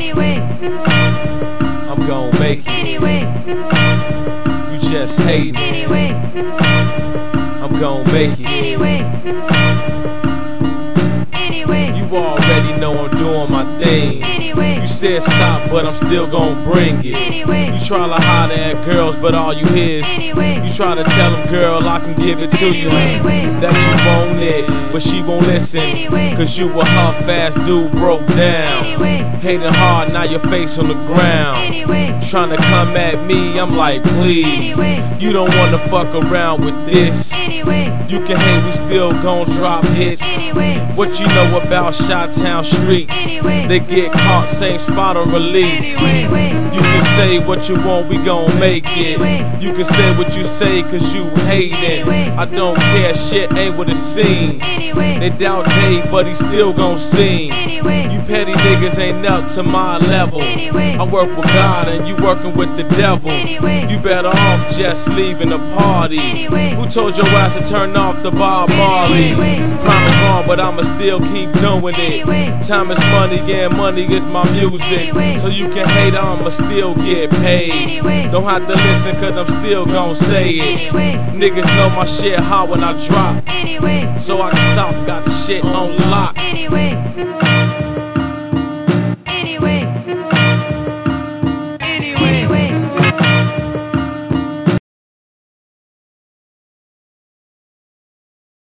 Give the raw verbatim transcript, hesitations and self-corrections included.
Anyway, I'm gon' make it. Anyway, You just hatin'. Anyway, I'm gon' make it. Anyway, Anyway, You already know I'm doing my thing. Anyway, You said stop, but I'm still gon' bring it. Anyway, You try to holler at girls, but all you hear is Anyway, you try to tell them, girl, I can give it to you. Anyway, That you want it, but she won't listen. Anyway, Cause you a huff ass dude broke down. Anyway, Hating hard, now your face on the ground. Anyway, Trying to come at me, I'm like, please. Anyway, You don't wanna fuck around with this. Anyway, You can hate, we still gon' drop hits. Anyway, What you know about Chi-Town streets? Anyway, They get caught, same spot or release. Anyway, You can say what you want, we gon' make it. You can say what you say cause you hatin'. I don't care, shit ain't what it seems. Anyway, They doubt Dave, but he still gon' sing. Anyway, You petty niggas ain't up to my level. Anyway, I work with God and you working with the devil. Anyway, You better off just leaving the party. Anyway, Who told your ass to turn off the Bob Marley? Anyway, Crime is wrong, but I'ma still keep doing it. Anyway, Time is money, and money is my music. Anyway, So you can hate, I'ma still get paid. Anyway, Don't have to listen, cause I'm still gon' say it. Anyway, Niggas know my shit hot when I drop. Anyway, So I can stop, got the shit on lock. Anyway.